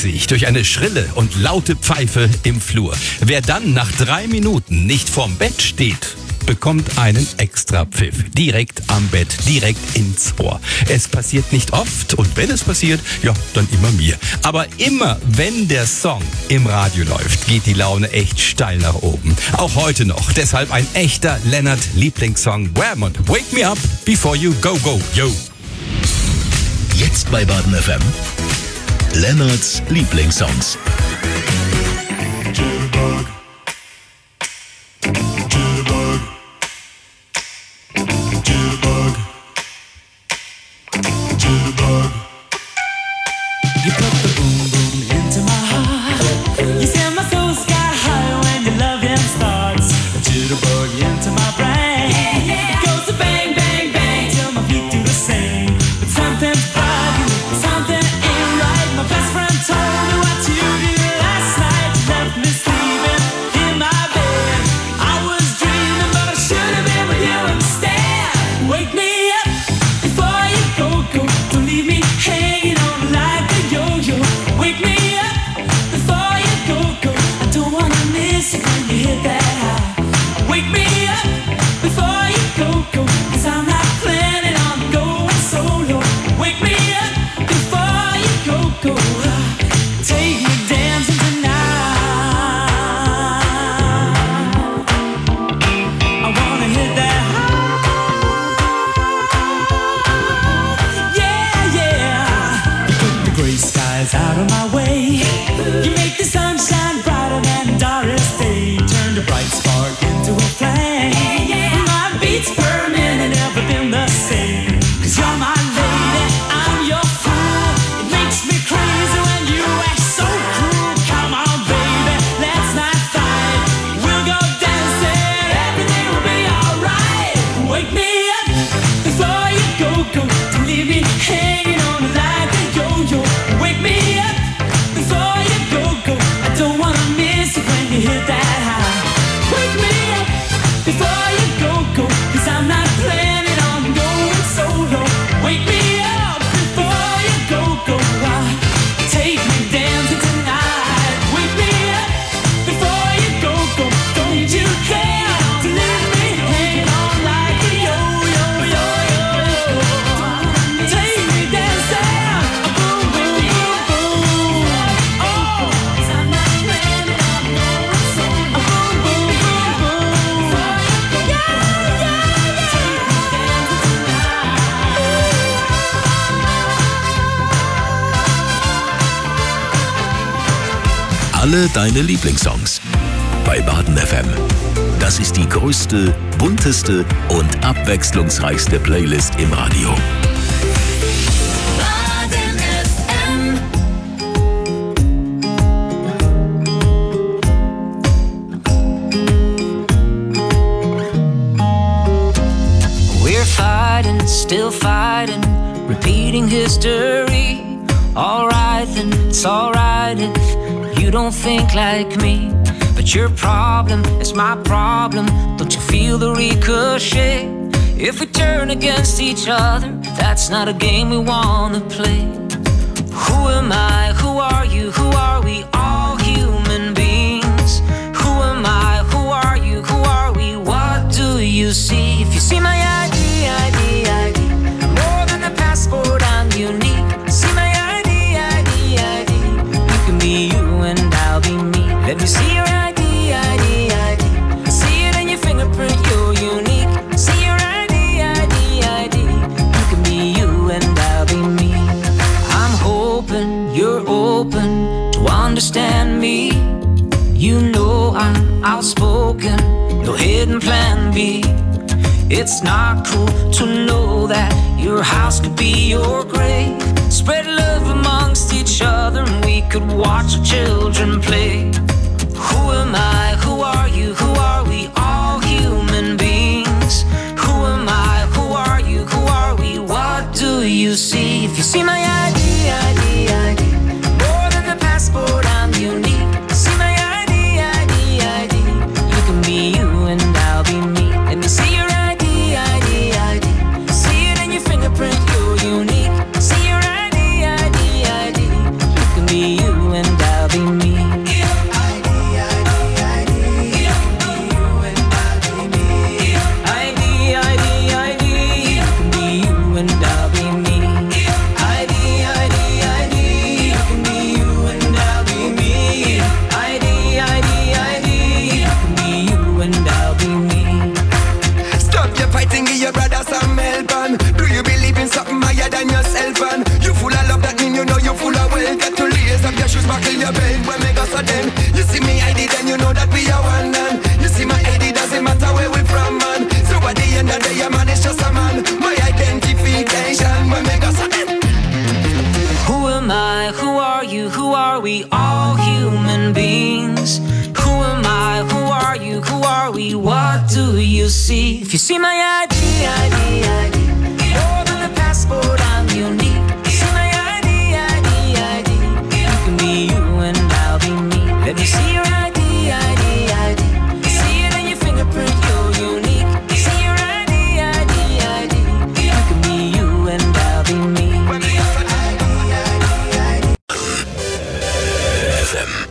sich durch eine schrille und laute Pfeife im Flur. Wer dann nach 3 Minuten nicht vorm Bett steht, bekommt einen extra Pfiff. Direkt am Bett, direkt ins Ohr. Es passiert nicht oft und wenn es passiert, ja, dann immer mir. Aber immer, wenn der Song im Radio läuft, geht die Laune echt steil nach oben. Auch heute noch. Deshalb ein echter Lennart-Lieblingssong. Wham! Wake me up before you go, go, yo. Jetzt bei Baden FM. Lennarts Lieblingssongs. Alle deine Lieblingssongs bei Baden FM. Das ist die größte, bunteste und abwechslungsreichste Playlist im Radio. Baden FM. We're fighting, still fighting, repeating history. Alright then, it's alright if you don't think like me, but your problem is my problem. Don't you feel the ricochet? If we turn against each other, that's not a game we wanna play. Who am I? Who are you? Who are we? All human beings. Who am I? Who are you? Who are we? What do you see? If you see my ID, more than a passport, I'm unique. See my ID, you can be you and I'll be me. Let me see your ID. See it in your fingerprint, you're unique. See your ID. You can be you and I'll be me. I'm hoping you're open to understand me. You know I'm outspoken, no hidden plan B. It's not cool to know that your house could be your grave. Spread love amongst each other and we could watch our children play. Who am I? Who are you? Who are we? All human beings. Who am I? Who are you? Who are we? What do you see? If you see my ID, more than a passport, I'm unique. See my ID, you can be you and I'll be me. Let me see your ID. See it in your fingerprint, you're unique. See your ID. You can be you buckle your belt when me go so then. You see me ID, then you know that we are one man. You see my ID, doesn't matter where we from, man. So at the end of the day, a man is just a man. My identification when me go so then. Who am I? Who are you? Who are we? All human beings. Who am I? Who are you? Who are we? What do you see? If you see my ID, more than a passport, I'm unique. See my ID, you can be you and I'll be me. Let me see your ID. See it in your fingerprint, you're unique. See your ID. You can be you and I'll be me. FM.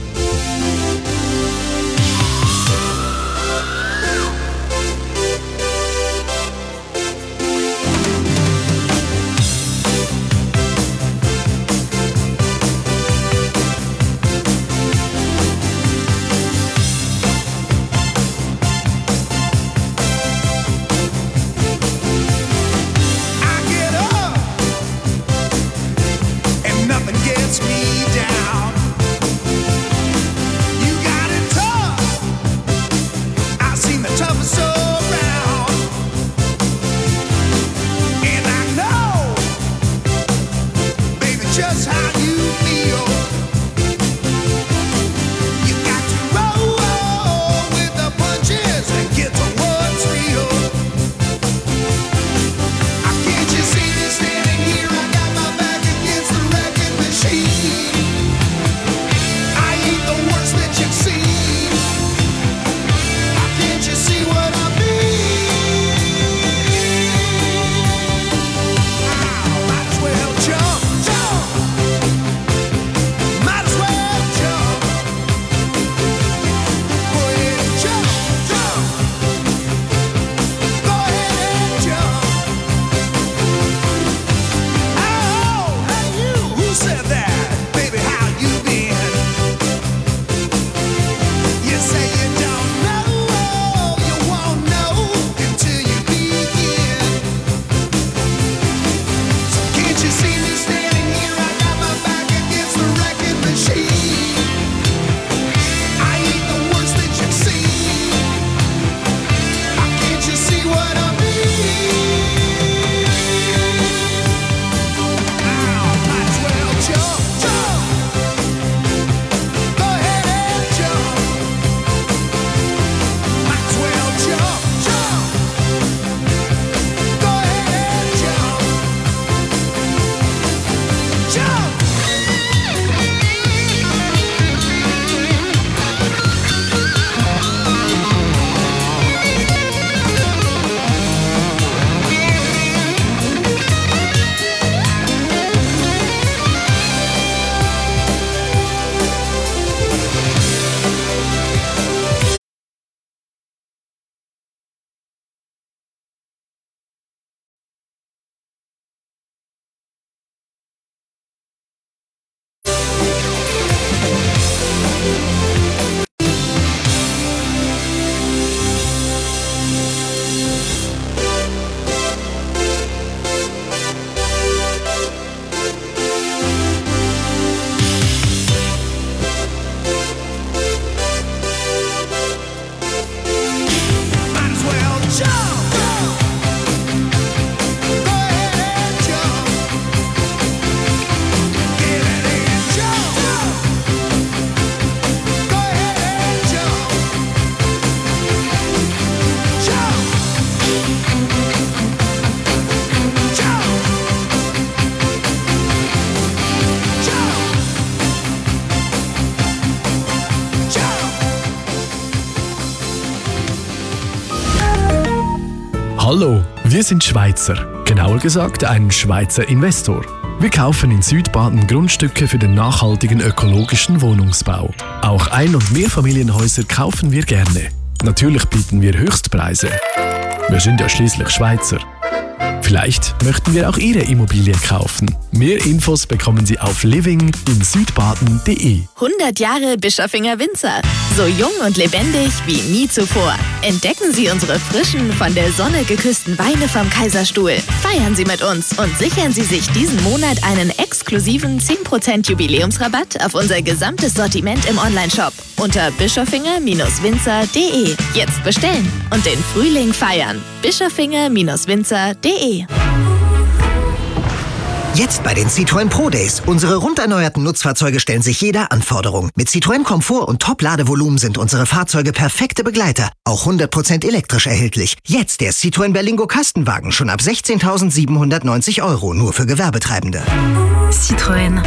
Hallo, wir sind Schweizer. Genauer gesagt ein Schweizer Investor. Wir kaufen in Südbaden Grundstücke für den nachhaltigen ökologischen Wohnungsbau. Auch Ein- und Mehrfamilienhäuser kaufen wir gerne. Natürlich bieten wir Höchstpreise. Wir sind ja schließlich Schweizer. Vielleicht möchten wir auch Ihre Immobilie kaufen. Mehr Infos bekommen Sie auf livinginsüdbaden.de. 100 Jahre Bischofinger Winzer. So jung und lebendig wie nie zuvor. Entdecken Sie unsere frischen, von der Sonne geküssten Weine vom Kaiserstuhl. Feiern Sie mit uns und sichern Sie sich diesen Monat einen exklusiven 10% Jubiläumsrabatt auf unser gesamtes Sortiment im Onlineshop unter bischofinger-winzer.de. Jetzt bestellen und den Frühling feiern. bischofinger-winzer.de. Jetzt bei den Citroën Pro Days. Unsere rund erneuerten Nutzfahrzeuge stellen sich jeder Anforderung. Mit Citroën Komfort und Top-Ladevolumen sind unsere Fahrzeuge perfekte Begleiter. Auch 100% elektrisch erhältlich. Jetzt der Citroën Berlingo Kastenwagen schon ab 16.790 €, nur für Gewerbetreibende. Citroën.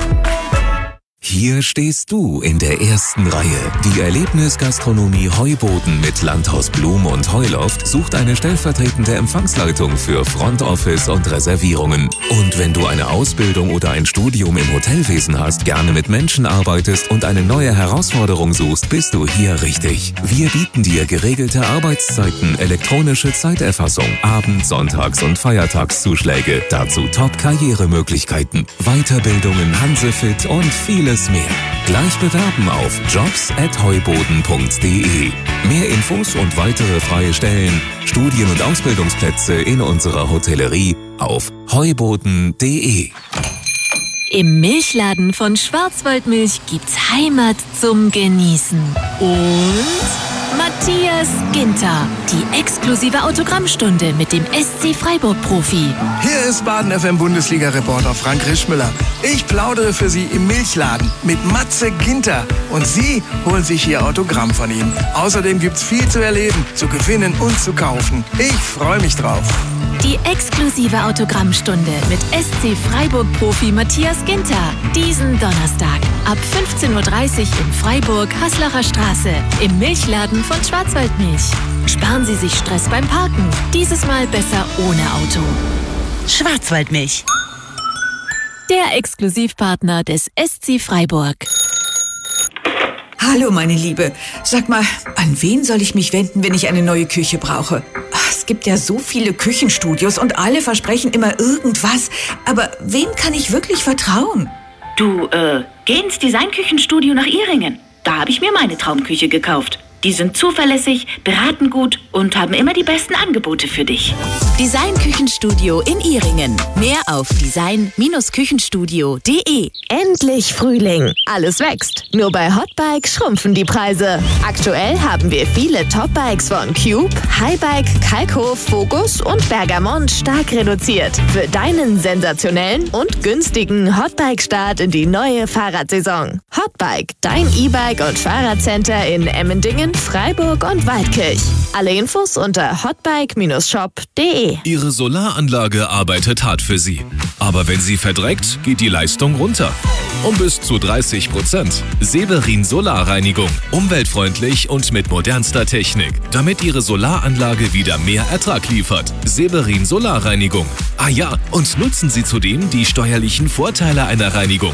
Hier stehst du in der ersten Reihe. Die Erlebnisgastronomie Heuboden mit Landhaus Blum und Heuloft sucht eine stellvertretende Empfangsleitung für Front Office und Reservierungen. Und wenn du eine Ausbildung oder ein Studium im Hotelwesen hast, gerne mit Menschen arbeitest und eine neue Herausforderung suchst, bist du hier richtig. Wir bieten dir geregelte Arbeitszeiten, elektronische Zeiterfassung, Abend-, Sonntags- und Feiertagszuschläge, dazu Top-Karrieremöglichkeiten, Weiterbildungen, Hansefit und vieles mehr. Gleich bewerben auf jobs@heuboden.de. Mehr Infos und weitere freie Stellen, Studien- und Ausbildungsplätze in unserer Hotellerie auf heuboden.de. Im Milchladen von Schwarzwaldmilch gibt's Heimat zum Genießen. Und Matthias Ginter, die exklusive Autogrammstunde mit dem SC Freiburg-Profi. Hier ist Baden-FM-Bundesliga-Reporter Frank Rischmüller. Ich plaudere für Sie im Milchladen mit Matze Ginter. Und Sie holen sich Ihr Autogramm von ihm. Außerdem gibt's viel zu erleben, zu gewinnen und zu kaufen. Ich freue mich drauf. Die exklusive Autogrammstunde mit SC Freiburg-Profi Matthias Ginter. Diesen Donnerstag ab 15.30 Uhr in Freiburg, Haslacher Straße, im Milchladen von Schwarzwaldmilch. Sparen Sie sich Stress beim Parken. Dieses Mal besser ohne Auto. Schwarzwaldmilch. Der Exklusivpartner des SC Freiburg. Hallo, meine Liebe. Sag mal, an wen soll ich mich wenden, wenn ich eine neue Küche brauche? Es gibt ja so viele Küchenstudios und alle versprechen immer irgendwas. Aber wem kann ich wirklich vertrauen? Du, geh ins Designküchenstudio nach Ihringen. Da habe ich mir meine Traumküche gekauft. Die sind zuverlässig, beraten gut und haben immer die besten Angebote für dich. Designküchenstudio in Ihringen. Mehr auf design-küchenstudio.de. Endlich Frühling. Alles wächst. Nur bei Hotbike schrumpfen die Preise. Aktuell haben wir viele Topbikes von Cube, Highbike, Kalkhof, Focus und Bergamont stark reduziert. Für deinen sensationellen und günstigen Hotbike-Start in die neue Fahrradsaison. Hotbike, dein E-Bike- und Fahrradcenter in Emmendingen, Freiburg und Waldkirch. Alle Infos unter hotbike-shop.de. Ihre Solaranlage arbeitet hart für Sie. Aber wenn sie verdreckt, geht die Leistung runter. Um bis zu 30%. Severin Solarreinigung. Umweltfreundlich und mit modernster Technik. Damit Ihre Solaranlage wieder mehr Ertrag liefert. Severin Solarreinigung. Ah ja, und nutzen Sie zudem die steuerlichen Vorteile einer Reinigung.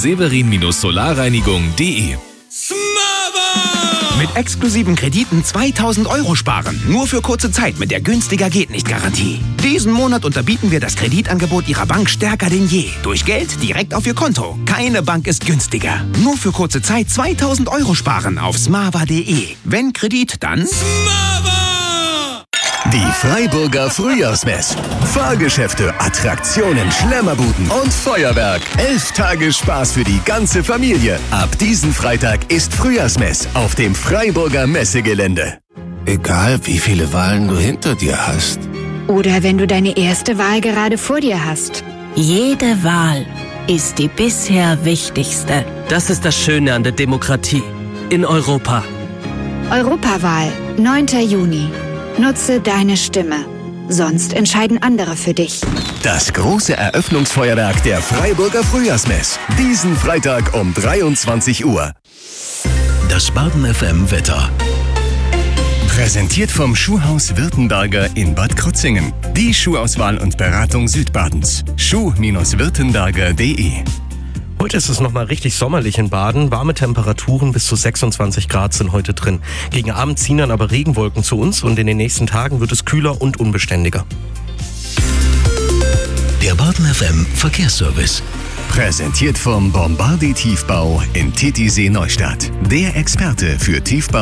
Severin-Solarreinigung.de. Mit exklusiven Krediten 2.000 € sparen. Nur für kurze Zeit mit der Günstiger geht nicht Garantie. Diesen Monat unterbieten wir das Kreditangebot Ihrer Bank stärker denn je. Durch Geld direkt auf Ihr Konto. Keine Bank ist günstiger. Nur für kurze Zeit 2.000 € sparen auf smava.de. Wenn Kredit, dann Die Freiburger Frühjahrsmess. Fahrgeschäfte, Attraktionen, Schlemmerbuden und Feuerwerk. 11 Tage Spaß für die ganze Familie. Ab diesen Freitag ist Frühjahrsmess auf dem Freiburger Messegelände. Egal, wie viele Wahlen du hinter dir hast. Oder wenn du deine erste Wahl gerade vor dir hast. Jede Wahl ist die bisher wichtigste. Das ist das Schöne an der Demokratie. In Europa. Europawahl, 9. Juni. Nutze deine Stimme. Sonst entscheiden andere für dich. Das große Eröffnungsfeuerwerk der Freiburger Frühjahrsmess. Diesen Freitag um 23 Uhr. Das Baden-FM Wetter. Präsentiert vom Schuhhaus Württemberger in Bad Krozingen. Die Schuhauswahl und Beratung Südbadens. schuh-württemberger.de. Heute ist es nochmal richtig sommerlich in Baden. Warme Temperaturen bis zu 26 Grad sind heute drin. Gegen Abend ziehen dann aber Regenwolken zu uns und in den nächsten Tagen wird es kühler und unbeständiger. Der Baden FM Verkehrsservice. Präsentiert vom Bombardier Tiefbau in Titisee Neustadt. Der Experte für Tiefbau